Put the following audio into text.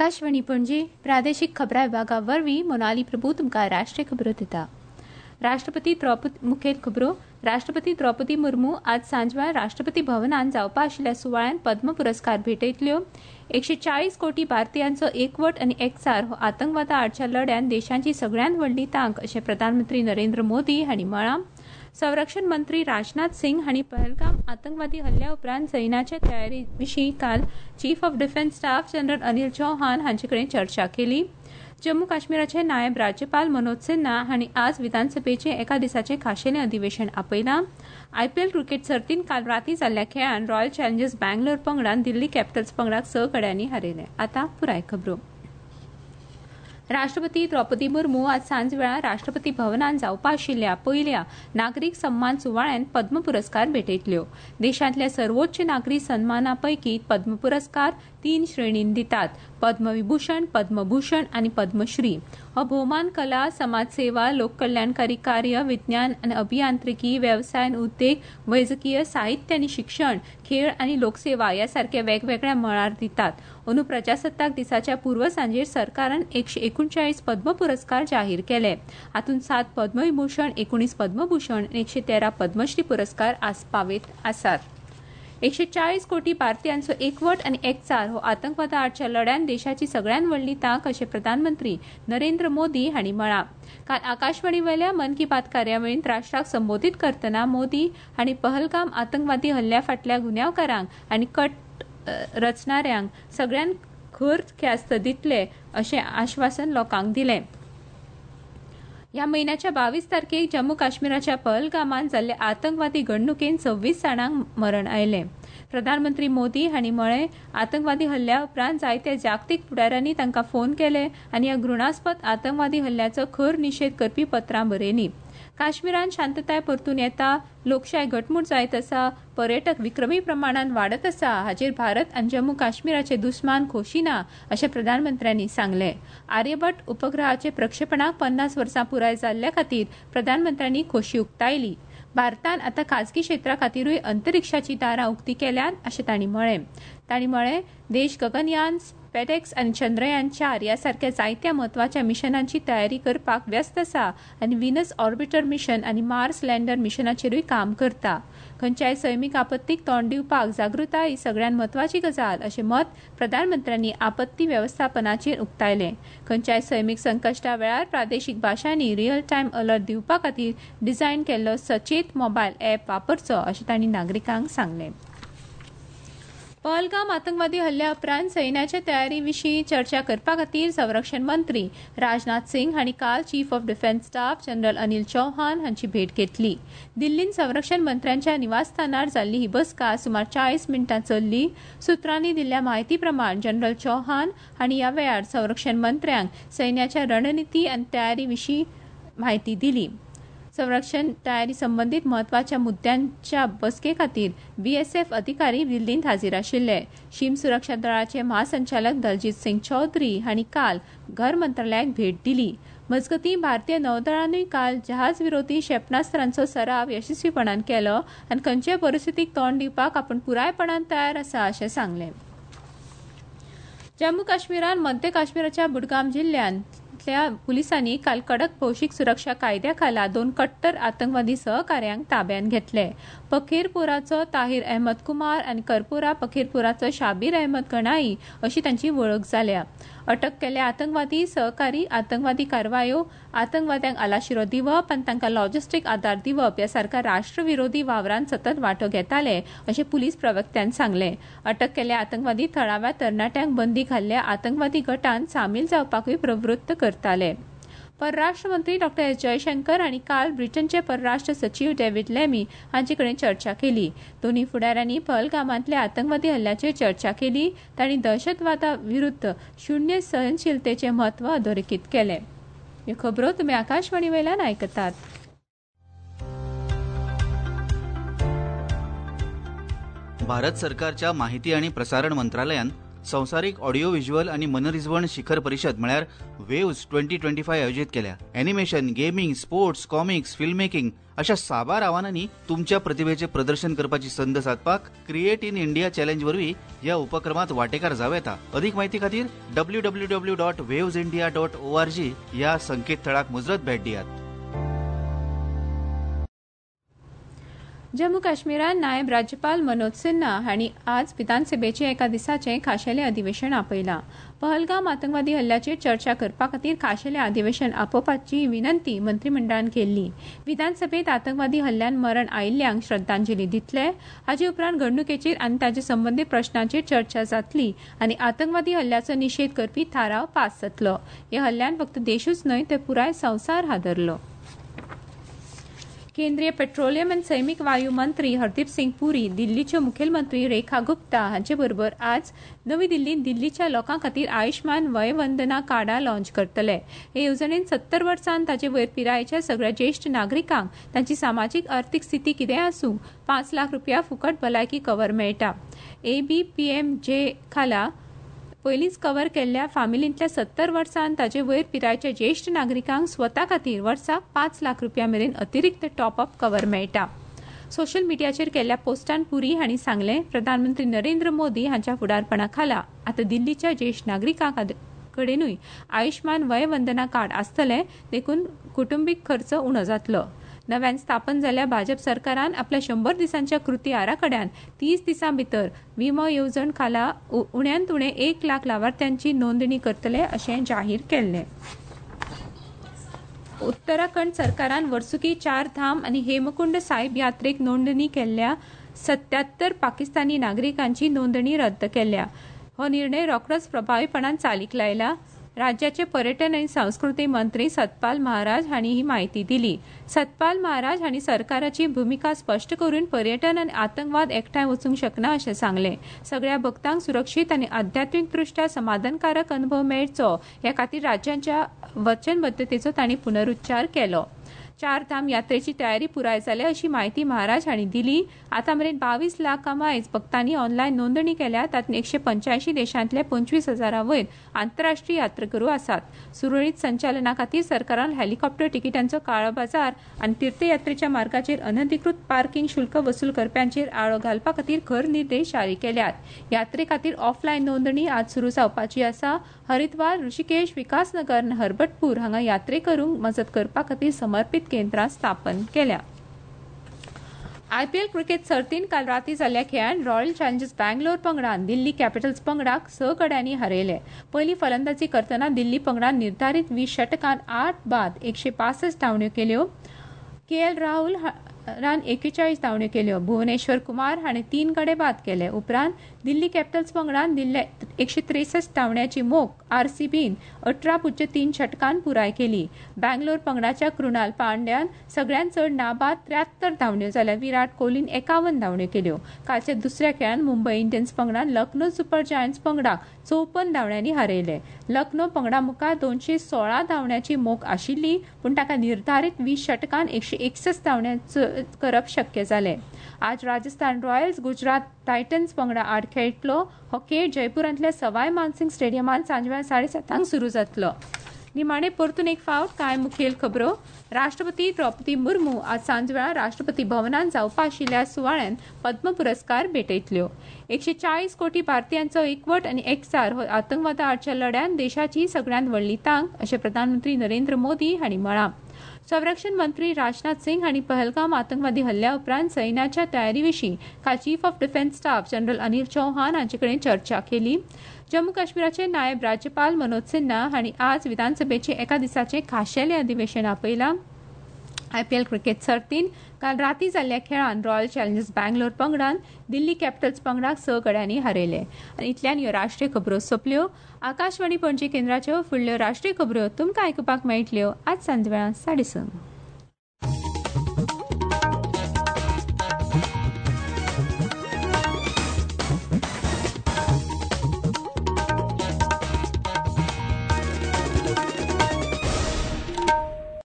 आकाशवाणी पणजी प्रादेशीक खबरां विभागा वरवीं मोनाली प्रभू तुमकां राष्ट्रीय खबरो दिता. मुखेल खबरो. राष्ट्रपती द्रौपदी मुर्मू आज सांजवेळा राष्ट्रपती भवनात जावपा आशिल्ल्या सुवाळ्यात पद्म पुरस्कार भेटयतल्यो. 140 कोटी भारतीयांचो एकवट आनी एकचार हो आतंकवादा आडच्या लढ्यात देशाची सगळ्यांत व्हडली तांक अशें प्रधानमंत्री नरेंद्र मोदी हांणी म्हळां. संरक्षण मंत्री राजनाथ सिंग हांणी पहलगाम आतंकवादी हल्ल्या उपरांत सैन्याचे तयारी विशीं काल chief of defence staff general Anil Chauhan हांचे कडेन चर्चा केली. जम्मू काश्मीराचे नायब राज्यपाल मनोज सिन्हा हांणी आज विधानसभेचें एका दिसाचें खाशेलें अधिवेशन आपयलां. आयपीएल क्रिकेट सर्तींत काल रातीं जाल्ल्या खेळांत रॉयल चॅलेंजर्स बँगलोर पंगडान दिल्ली कॅपिटल्स पंगडाक 6 गड्यांनी हारयले. आतां पुराय खबरो. राष्ट्रपती द्रौपदी मुर्मू आज सांजवेळा राष्ट्रपती भवनात जावपा आशिल्ल्या पयल्या नागरीक सन्मान सुवाळ्यात पद्म पुरस्कार भेटयतल्यो. देशांतल्या सर्वोच्च नागरी सन्माना पैकी पद्म पुरस्कार 3 श्रेणींत दितात: पद्मविभूषण, पद्मभूषण आनी पद्मश्री. हो भोवमान कला, समाजसेवा, लोककल्याणकारी कार्य, विज्ञान आनी अभियांत्रिकी, वेवसाय आनी उद्देग, वैजकीय, साहित्य आनी शिक्षण, खेळ आनी लोकसेवा ह्या सारख्या वेगवेगळ्या मळार दितात. अंदू प्रजासत्ताक दिसाच्या पूर्व सांजेर सरकारान 139 पद्म पुरस्कार जाहीर केले. हातूंत 7 पद्मविभूषण, 19 पद्मभूषण आनी 113 पद्मश्री पुरस्कार आस्पावीत आसात. 140 कोटी भारतीयांचो एकवट आनी एकचार हो आतंकवादा आडच्या लढ्यात देशाची सगळ्यांत व्हडली तांक अशें प्रधानमंत्री नरेंद्र मोदी हांणी म्हळां. काल आकाशवाणी वयल्या मन की बात कार्यावळींत राष्ट्राक संबोधीत करतना मोदी हांणी पहलगाम आतंकवादी हल्ल्या फाटल्या गुन्यांवकारांक आनी कट रचणाऱ्यांक सगळ्यांत खर ख्यास्त दितले अशें आश्वासन लोकांक दिलें. ह्या म्हयन्याच्या 22 तारखेक जम्मू काश्मीराच्या पहलगामांत जाल्ल्या आतंकवादी घडणुकेंत 26 जाणांक मरण आयलें. प्रधानमंत्री मोदी हांणी म्हळें, आतंकवादी हल्ल्या उपरांत जायत्या जागतीक फुडाऱ्यांनी तांकां फोन केले आनी ह्या घृणास्पद आतंकवादी हल्ल्याचो खर निशेध करपी पत्रां बरयलीं. काश्मीरांत शांतताय परतून येता, लोकशाय घटमूट जायत आसा, पर्यटक विक्रमी प्रमाणांत वाडत आसा हाचेर भारत आनी जम्मू काश्मीराचे दुस्मान खोशी ना अशें प्रधानमंत्र्यांनी सांगलें. आर्यभट्ट उपग्रहाचे प्रक्षेपणाक 50 वर्सां पुराय जाल्ल्या खातीर प्रधानमंत्र्यांनी खोशी उक्तायली. भारतान आतां खाजगी क्षेत्रा खातीरूय अंतरिक्षाची दारां उक्ती केल्यात अशें तांणी म्हळें. देश गगनयान, स्पेडएक्स आनी चंद्रयान 4 ह्या सारख्या जायत्या म्हत्वाच्या मिशनांची तयारी करपाक व्यस्त आसा आनी व्हीनस ऑर्बिटर मिशन आनी मार्स लँडर मिशनाचेरूय काम करता. खंयच्याय सैमीक आपत्तीक तोंड दिवपाक जागृताय ही सगळ्यांत म्हत्वाची गजाल अशें मत प्रधानमंत्र्यांनी आपत्ती वेवस्थापनाचेर उक्तायलें. खंयच्याय सैमीक संकश्टा वेळार प्रादेशीक भाशांनी रियल टायम अलर्ट दिवपा खातीर डिझायन केल्लो सचेत मोबायल ॲप वापरचो अशें तांणी नागरिकांक सांगलें. पहलगाम आतंकवादी हल्ल्या उपरांत सैन्याचे तयारी विशीं चर्चा करपा खातीर संरक्षण मंत्री राजनाथ सिंग हांणी काल chief of defence staff general Anil Chauhan हांची भेट घेतली. दिल्लींत संरक्षण मंत्र्यांच्या निवासस्थानार जाल्ली ही बसका सुमार 40 मिनटां चल्ली. सुत्रांनी दिल्ल्या म्हायती प्रमाण जनरल चौहान हांणी ह्या वेळार संरक्षण मंत्र्यांक सैन्याच्या रणनिती आनी तयारी विशीं म्हायती दिली. संरक्षण तयारी संबंदीत म्हत्वाच्या मुद्द्यांच्या बसके खातीर बीएसएफ अधिकारी दिल्लींत हाजीर आशिल्ले. शीम सुरक्षा दळाचे महासंचालक दलजीत सिंग चौधरी हांणी काल घर मंत्रालयाक भेट दिली. मजगतीं भारतीय नौदळानूय काल जहाज विरोधी क्षेपणास्त्रांचो सराव यशस्वीपणान केलो आनी खंयच्याय परिस्थितीक तोंड दिवपाक आपूण पुरायपणान तयार आसा अशें सांगलें. जम्मू काश्मीरांत मध्य काश्मीराच्या बुडगाम जिल्ल्यांत पुलिसांनी काल कडक भौशीक सुरक्षा कायद्या खाला 2 कट्टर आतंकवादी सहकाऱ्यांक ताब्यात घेतले. पखेरपुराचो ताहीर अहमद कुमार आनी करपुरा पखेरपुराचो शाबीर अहमद गणाई अशी तांची वळख जाल्या. अटक केल्ल्या आतंकवादी सहकारी आतंकवादी कारवायो, आतंकवाद्यांक आलाशिरो दिवप आनी तांकां लॉजिस्टीक आदार दिवप ह्या सारख्या राष्ट्रविरोधी वावरांत सतत वांटो घेताले अशें पुलीस प्रवक्त्यान सांगलें. अटक केल्ल्या आतंकवादी थळाव्या तरणाट्यांक बंदी घाल्ल्या आतंकवादी गटांत सामील जावपाकूय प्रवृत्त करताले. परराष्ट्र मंत्री डॉ एस जयशंकर हांणी काल ब्रिटनचे परराष्ट्र सचिव डेव्हिड लेमी हांचे कडेन चर्चा केली. दोनूय फुडाऱ्यांनी पहलगामांतल्या आतंकवादी हल्ल्याचेर चर्चा केली. तांणी दहशतवादा विरुद्ध शून्य सहनशीलतेचें म्हत्व अधोरेखीत केलें. ह्यो खबरो तुमी आकाशवाणी वयल्यान आयकतात. भारत सरकारच्या माहिती आणि प्रसारण मंत्रालयान संवसारीक ऑडिओ व्हिज्युअल आणि मनरिजवण शिखर परिषद म्हळ्यार वेव्स 2025 आयोजित केल्या. Animation, gaming, sports, comics, film making अशा साबार आव्हानांनी तुमच्या प्रतिभेचे प्रदर्शन करपाची संद साधपाक क्रिएट इन इंडिया चॅलेंज वरवीं ह्या उपक्रमात वांटेकार जावं येता. अधिक माहिती खातीर www.wavesindia.org ह्या संकेतथळाक मुजरत भेट दियात. जम्मू काश्मीरात नायब राज्यपाल मनोज सिन्हा हांणी आज विधानसभेचे एका दिसाचे खाशेले अधिवेशन आपयलां. पहलगाम आतंकवादी हल्ल्याचेर चर्चा करपा खातीर खाशेले अधिवेशन आपोवपाची विनंती मंत्रिमंडळान केल्ली. विधानसभेत आतंकवादी हल्ल्यान मरण आयिल्ल्यांक श्रद्धांजली दितले. हाचे उपरांत घडणुकेचेर आनी ताचे संबंदीत प्रश्नांचेर चर्चा जातली आनी आतंकवादी हल्ल्याचो निशेध करपी थाराव पास जातलो. ह्या हल्ल्यान फक्त देशूच न्हय तर पुराय संवसार हादरलो. केंद्रीय पेट्रोलियम आनी सैमीक वायू मंत्री हरदीप सिंग पुरी, दिल्लीच्यो मुखेलमंत्री रेखा गुप्ता हांचे बरोबर आज नवी दिल्लींत दिल्लीच्या लोकां खातीर आयुष्मान वय वंदना कार्डां लॉन्च करतले. हे येवजणेन 70 वर्सां ताचे वयर पिरायेच्या सगळ्या ज्येश्ठ नागरिकांक तांची सामाजीक अर्थीक स्थिती कितेंय आसूं 5 लाख रुपया फुकट भलायकी कव्हर मेळटा. ABPMJ खाला पयलींच कव्हर केल्ल्या फामिलींतल्या 70 वर्सां ताचे वयर पिरायेच्या ज्येश्ठ नागरिकांक स्वता खातीर वर्साक 5 लाख रुपया मेरेन अतिरिक्त टॉप अप कव्हर मेळटा. सोशल मिडियाचेर केल्ल्या पोस्टान पुरी हांणी सांगलें, प्रधानमंत्री नरेंद्र मोदी हांच्या फुडारपणा खाला आतां दिल्लीच्या ज्येश्ठ नागरिकांक कडेनूय आयुष्मान वय वंदना कार्ड आसतलें, देखून कुटुंबीक खर्च उणो जातलो. नव्यान स्थापन जाल्ल्या भाजप सरकारान आपल्या 100 दिसांच्या कृती आराखड्यान 30 दिसां भितर विमो येवजण खाला उण्यांत उणें 1 लाख लावार्थ्यांची नोंदणी करतले अशें जाहीर केल्लें. उत्तराखंड सरकारान वर्सुकी 4 धाम आनी हेमकुंड साहिब यात्रेक नोंदणी केल्ल्या 77 पाकिस्तानी नागरिकांची नोंदणी रद्द केल्या. हो निर्णय रोखडोच प्रभावीपणान चालीक लायला. राज्याचे पर्यटन आनी संस्कृती मंत्री सतपाल महाराज हांणी ही माहिती दिली. सतपाल महाराज हांणी सरकाराची भुमिका स्पश्ट करून पर्यटन आनी आतंकवाद एकठांय वचूंक शकना अशें सांगलें. सगळ्या भक्तांक सुरक्षीत आनी आध्यात्मीक दृश्ट्या समाधानकारक अनुभव मेळचो ह्या खातीर राज्यांच्या वचनबद्धतेचो तांणी पुनरुच्चार केलो. 4 धाम यात्रेची तयारी पुराय जाल्या अशी माहिती महाराज हांणी दिली. आतां मेरेन 22 लाख मायज भक्तांनी ऑनलायन नोंदणी केल्या. तातूंत 185 देशांतले 25,000 वयर आंतरराष्ट्रीय यात्रेकरू आसात. सुरळीत संचालना खातीर सरकारान हेलिकॉप्टर तिकिटांचो काळो बाजार आनी तीर्थयात्रेच्या मार्गाचेर अनधिकृत पार्किंग शुल्क वसूल करप्यांचेर आळो घालपा खातीर खर निर्देश जारी केल्यात. यात्रे खातीर ऑफलायन नोंदणी आज सुरू जावपाची आसा. हरिद्वार, ऋषिकेश, विकासनगर आनी हरबटपूर हांगा यात्रेकरूंक मजत करपा खातीर समर्पित केंद्रां स्थापन केल्या. IPL क्रिकेट सर्तींत काल रातीं जाल्ल्या खेळांत रॉयल चॅलेंजर्स बँगलोर पंगडान दिल्ली कॅपिटल्स पंगडाक 6 गड्यांनी हारयले. पयली फलंदाजी करतना दिल्ली पंगडान निर्धारीत 20 षटकांत 8 बाद 165 धांवड्यो केल्यो. KL राहुल रान 41 धांवड्यो केल्यो. भुवनेश्वर कुमार हाणें 3 गडे बाद केले. उपरांत दिल्ली कॅपिटल्स पंगडान दिल्ले 163 धांवड्याची मोख RCBन 18.3 षटकांत पुराय केली. बँगलोर पंगडाच्या कृणाल पांड्यान सगळ्यांत चड नाबाद 73 धांवड्यो जाल्यार विराट कोहलीन 51 धांवड्यो केल्यो. कालच्या दुसऱ्या खेळांत मुंबय इंडियन्स पंगडान लखनौ सुपर जायंट्स पंगडाक 54 धांवड्यांनी हारयले. लखनौ पंगडा मुखार 216 धांवड्याची मोख आशिल्ली, पूण ताका निर्धारीत 20 षटकांत 161 धांवड्यांचो करप शक्य जालें. आज राजस्थान रॉयल्स गुजरात टायटन्स पंगडा आड खेळटलो. हो खेळ जयपुरांतल्या सवाय मानसिंग स्टेडियमांत सांजवेळा 7:30 सुरू जातलो. निमाणे परतून एक फावट कांय मुखेल खबरो. राष्ट्रपती द्रौपदी मुर्मू आज सांजवेळा राष्ट्रपती भवनांत जावपा आशिल्ल्या सुवाळ्यान पद्म पुरस्कार भेटयतल्यो. 140 कोटी भारतीयांचो एकवट आनी एकचार हो आतंकवादा आडच्या लढ्यात देशाची सगळ्यांत व्हडली तांक अशें प्रधानमंत्री नरेंद्र मोदी हांणी म्हळां. संरक्षण मंत्री राजनाथ सिंग हांणी पहलगाम आतंकवादी हल्ल्या उपरांत सैन्याच्या तयारी विशीं काल chief of defence staff general Anil Chauhan हांचे कडेन चर्चा केली. जम्मू काश्मीराचे नायब राज्यपाल मनोज सिन्हा हांणी आज विधानसभेचे एका दिसाचे खाशेले अधिवेशन आपयलां. IPL क्रिकेट सर्तींत काल रातीं जाल्ल्या खेळांत रॉयल चॅलेंजर्स बँगलोर पंगडान दिल्ली कॅपिटल्स पंगडाक 6 गड्यांनी हारयले. आनी इतल्यान ह्यो राष्ट्रीय खबरो सोंपल्यो. आकाशवाणी पणजी केंद्राच्यो फुडल्यो राष्ट्रीय खबरो तुमकां आयकुपाक मेळटल्यो आज सांजवेळा 6:30.